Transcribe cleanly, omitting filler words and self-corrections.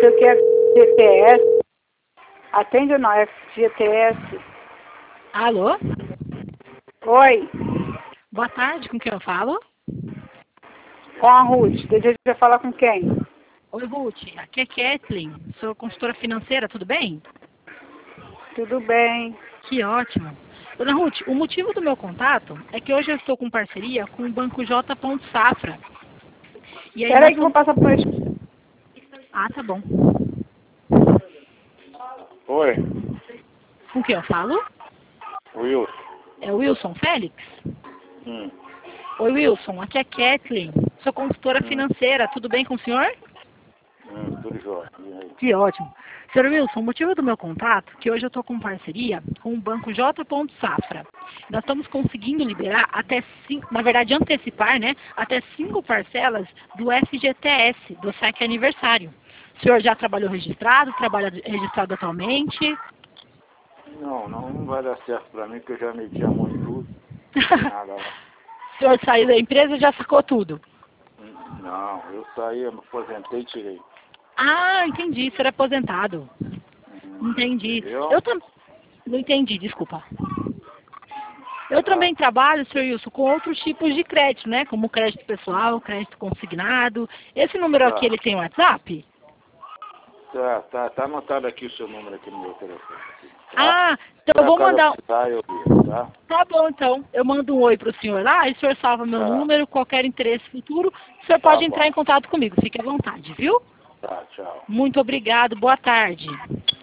sei o que é FGTS. Atende ou não, FGTS. Alô? Oi, Boa tarde, com quem eu falo? com a Ruth. Deseja falar com quem? Oi, Ruth. Aqui é Kathleen. Sou consultora financeira, tudo bem? Tudo bem. Que ótimo. Dona Ruth, o motivo do meu contato é que hoje eu estou com parceria com o Banco J. Safra. E aí Espera aí que eu vou passar por isso. Ah, tá bom. Oi, Com quem eu falo? Wilson. É o Wilson Félix? Hum. Oi, Wilson. Aqui é Kathleen. Sou consultora financeira. Tudo bem com o senhor? Tudo jóia. E aí? Que ótimo. Senhor Wilson, o motivo do meu contato é que hoje eu estou com parceria com o Banco J. Safra. Nós estamos conseguindo liberar até 5, na verdade antecipar, né, até 5 parcelas do FGTS, do SAC Aniversário. O senhor já trabalhou registrado, trabalha registrado atualmente? Não vai dar certo pra mim, porque eu já meti a mão em tudo. Não tem nada lá. O senhor saiu da empresa e já sacou tudo? Não, eu saí, eu me aposentei e tirei. Ah, entendi, o senhor é aposentado. Entendi. Eu? Não entendi, desculpa. Eu também trabalho, senhor Wilson, com outros tipos de crédito, né? Como crédito pessoal, crédito consignado. Esse número aqui, ele tem WhatsApp? Tá anotado aqui o seu número aqui no meu telefone. Aqui, tá? Ah, então eu vou mandar... Eu ligo, tá? Tá bom, então. Eu mando um oi pro senhor lá, e o senhor salva meu número, qualquer interesse futuro, o senhor pode entrar em contato comigo. Fique à vontade, viu? Tá, tchau. Muito obrigado, boa tarde.